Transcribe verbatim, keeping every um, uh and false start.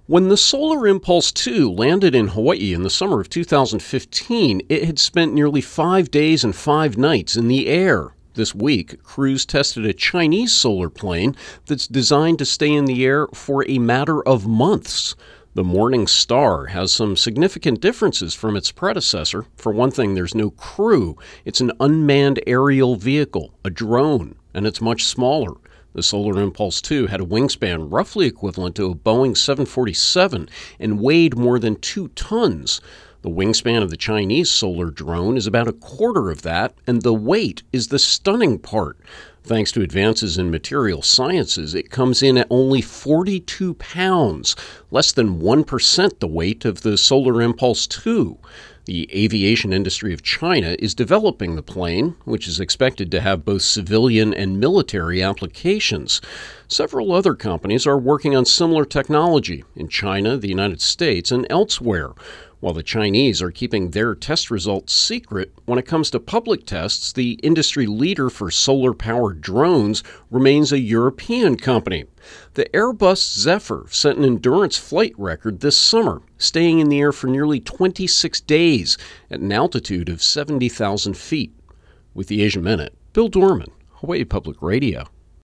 When the Solar Impulse two landed in Hawaii in the summer of two thousand fifteen, it had spent nearly five days and five nights in the air. This week, crews tested a Chinese solar plane that's designed to stay in the air for a matter of months. The Morning Star has some significant differences from its predecessor. For one thing, there's no crew. It's an unmanned aerial vehicle, a drone, and it's much smaller. The Solar Impulse two had a wingspan roughly equivalent to a Boeing seven forty-seven and weighed more than two tons. The wingspan of the Chinese solar drone is about a quarter of that, and the weight is the stunning part. Thanks to advances in material sciences, it comes in at only forty-two pounds, less than one percent the weight of the Solar Impulse two. The aviation industry of China is developing the plane, which is expected to have both civilian and military applications. Several other companies are working on similar technology in China, the United States, and elsewhere. While the Chinese are keeping their test results secret, when it comes to public tests, the industry leader for solar-powered drones remains a European company. The Airbus Zephyr set an endurance flight record this summer, staying in the air for nearly twenty-six days at an altitude of seventy thousand feet. With the Asia Minute, Bill Dorman, Hawaii Public Radio.